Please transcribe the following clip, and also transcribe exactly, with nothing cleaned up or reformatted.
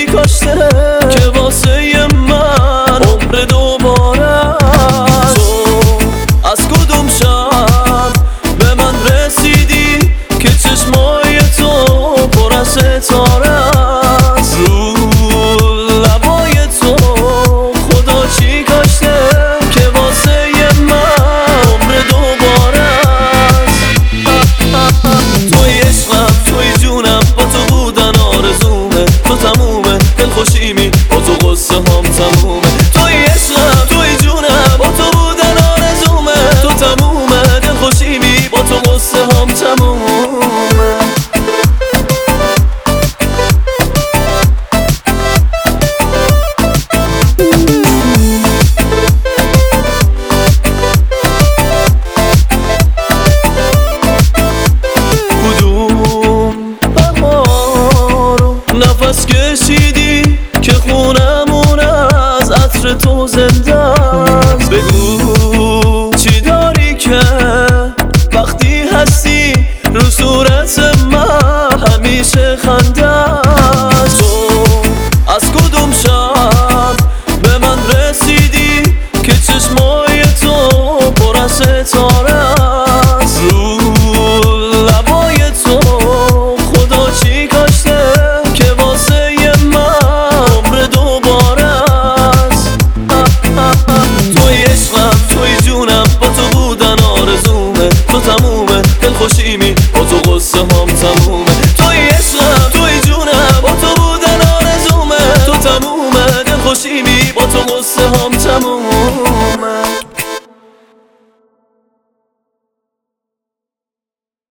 کاشته که واسه من عمر دوباره تو از کدوم شب به من رسیدی که چشمای تو پر از ستاره است رو لبای تو خدا چی کاشته که واسه من عمر دوباره است توی عشقم توی جونم با تو بودن آرزومه تو تمومه دلخوشیمی با تو قصه هم تمومه توی عشقم توی جونم با تو بودن آرزومه تو تمومه دلخوشیمی با تو قصه هم تمومه نفس کشیدی که خونمون از عطر تو زنده است بگو چی داری که وقتی هستی رو صورت من همیشه خنده است تو از کدوم شب به من رسیدی که چشمای تو پر از ستاره است رو لبای تو خدا چی کاشته که واسه من عمر دوباره است توی عشقم توی جونم با تو بودن آرزومه تو تمومه دلخوشیمی با تو قصه هم تمومه توی عشقم توی جونم با تو بودن آرزومه تو تمومه دلخوشیمی با تو قصه هم تمومه